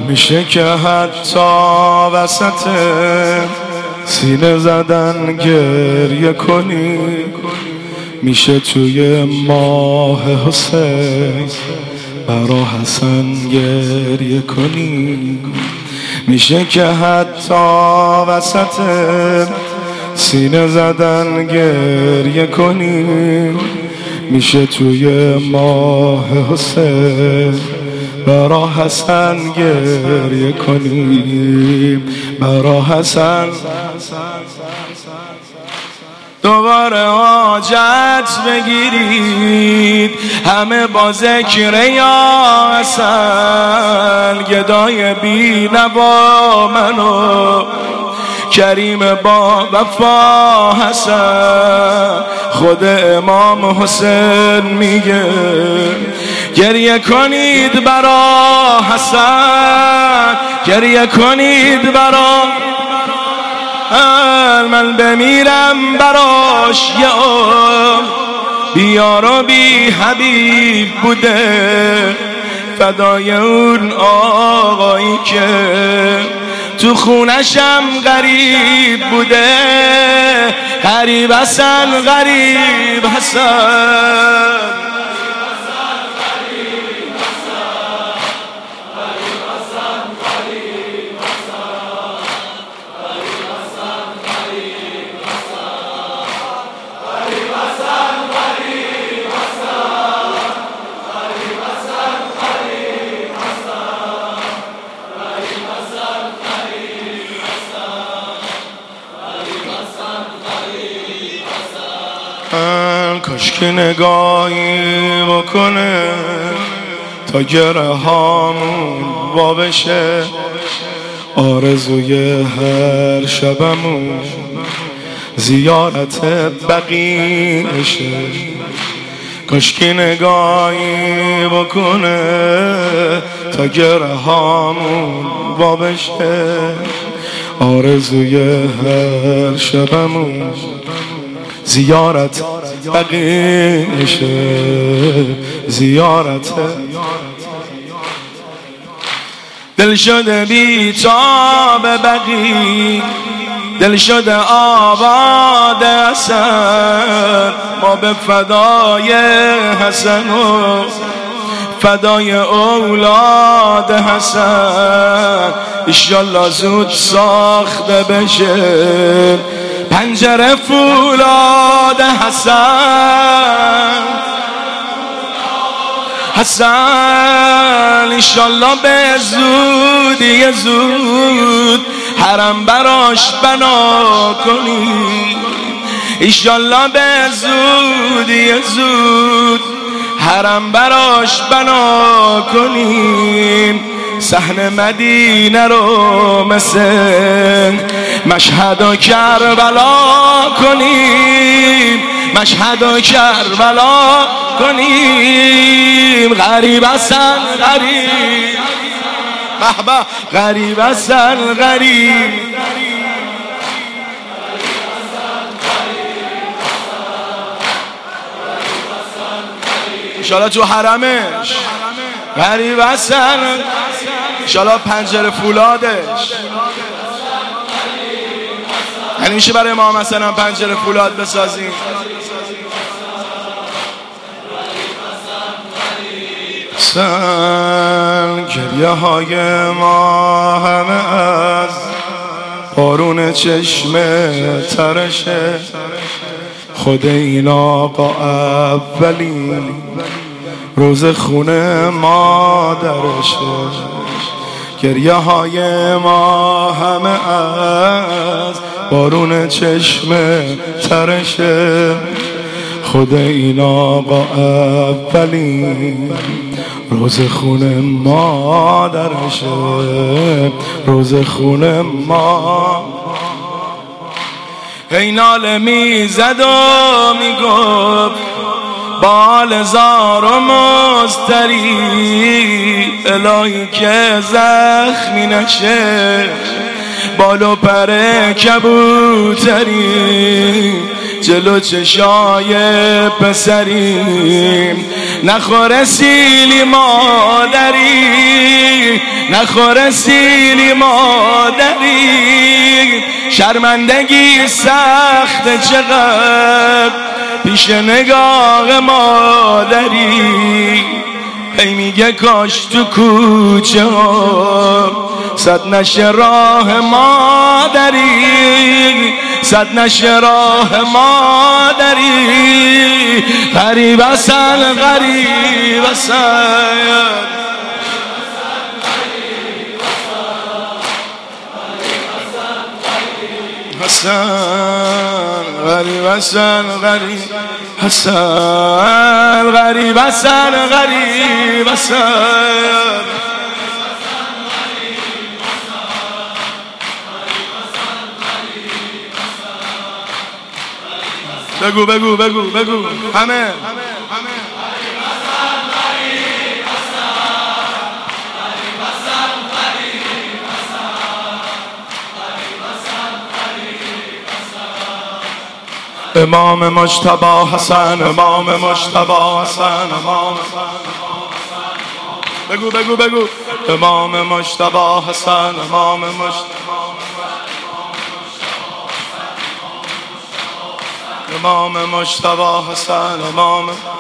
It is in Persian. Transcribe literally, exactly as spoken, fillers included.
میشه که حتی وسط سینه زدن گریه کنی، میشه توی ماه حسین برا حسن گریه کنی، میشه که حتی وسط سینه زدن گریه کنی، میشه توی ماه حسین برا حسن گریه کنی، برا حسن. دوباره حاجت بگیرید همه با ذکر یا حسن، گدای بی نوا منو کریم با وفا حسن. خود امام حسین میگه گریه کنید برا حسن، گریه کنید برا من بمیرم براش یه عمر، بیار و بی حبیب بوده فدای اون آقایی که تو خونشم غریب بوده. غریب حسن، غریب حسن، کاش که نگاهی بکنه تا گره هامون وا بشه، آرزوی هر شبمون زیارت بقیشه. کاش که نگاهی بکنه تا گره هامون وا بشه، آرزوی هر شبمون زیارت بقیشه، زیارت. دل شده بیتاب بقی، دل شده آباد حسن، ما به فدای حسن و فدای اولاد حسن انشالله زود ساخته بشه پنجره فولاد حسن. حسن انشالله به زودی زود حرم براش بنا کنی، انشالله به زودی زود حرم براش بنا کنیم، صحن مدینه رو مثل مشهد و کربلا کنیم، مشهد و کربلا کنیم. غریب حسن غریب، محبا غریب حسن غریب، انشالله تو حرمش غریب حسن، انشالله پنجره فولادش. یعنی میشه برای امام حسن هم پنجره فولاد بسازیم. سن گریه های ما همه از بارون چشم ترشه، خود این آقا اولین روز خونه مادرشه. گریه های ما همه از بارون چشم ترشه، خود این آقا اولین روز خونه مادرشه، روز خونه ما. هی ناله میزد و میگفت بال زار و مستری، الهی که زخمی نشه بال و پر کبوتری. جلو چشای پسریم. نخوره سیلی مادری، نخوره سیلی مادری. شرمندگی سخت چقدر پیش نگاه مادری. هی میگه کاش تو کوچه ها صد نشه راه مادری، صد نشه راه مادری. غریب اصل غریب اصل حسن غریب حسن غریب حسن غریب حسن غریب حسن. بگو بگو بگو بگو همه امام مجتبی حسن، امام مجتبی حسن، امام بگو بگو بگو امام مجتبی حسن، امام مجتبی امام مجتبی حسن، امام